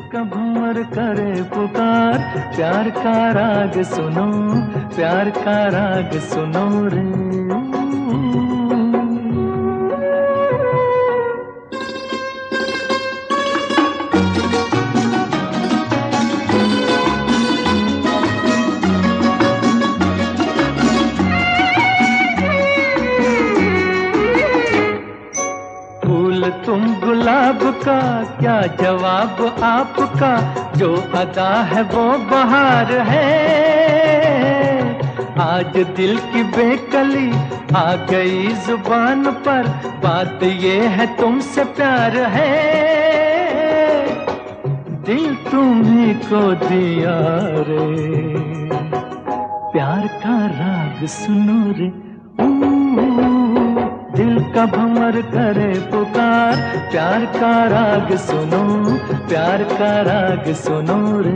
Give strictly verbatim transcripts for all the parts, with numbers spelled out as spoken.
का भंवर करे पुकार, प्यार का राग सुनो, प्यार का राग सुनो रे। तुम गुलाब का क्या जवाब आपका, जो अदा है वो बहार है। आज दिल की बेकली आ गई जुबान पर, बात ये है तुमसे प्यार है। दिल तुम्ही को दिया रे, प्यार का राग सुनो रे। दिल का भंवर करे पुकार, प्यार का राग सुनो, प्यार का राग सुनो रे।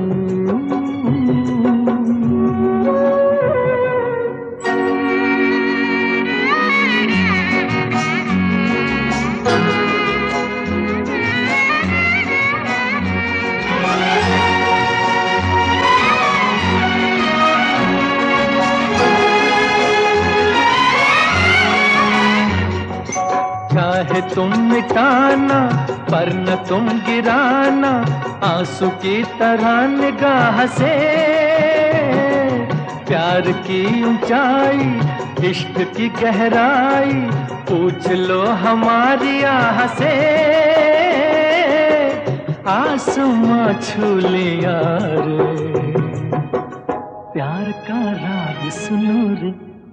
चाहे तुम मिटाना पर न तुम गिराना, आंसू की तरह निगाह से। प्यार की ऊंचाई, इश्क की गहराई, पूछ लो हमारी आह से। आसमां छू लिया रे, प्यार का राग सुनो रे।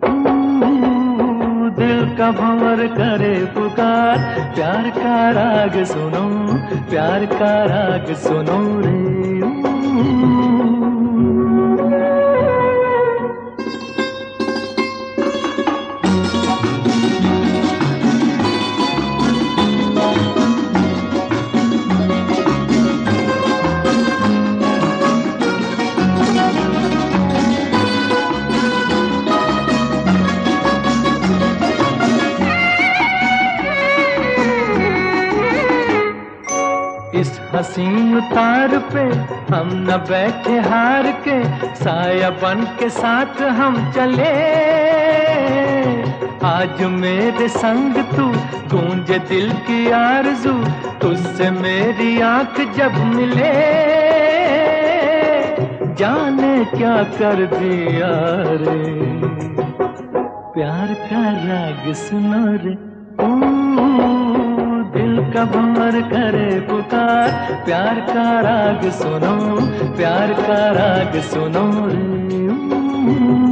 दिल का भंवर करे पुकार, प्यार का राग सुनो, प्यार का राग सुनो रे। इस हसीन तार पे हम न बैठे हार के, साया बन के साथ हम चले। आज मेरे संग तू, गूंजे दिल की आरज़ू, तुझसे मेरी आंख जब मिले। जाने क्या कर दिया रे, प्यार का राग सुनो रे। दिल का भंवर करे पुकार, प्यार का राग सुनो, प्यार का राग सुनो रे।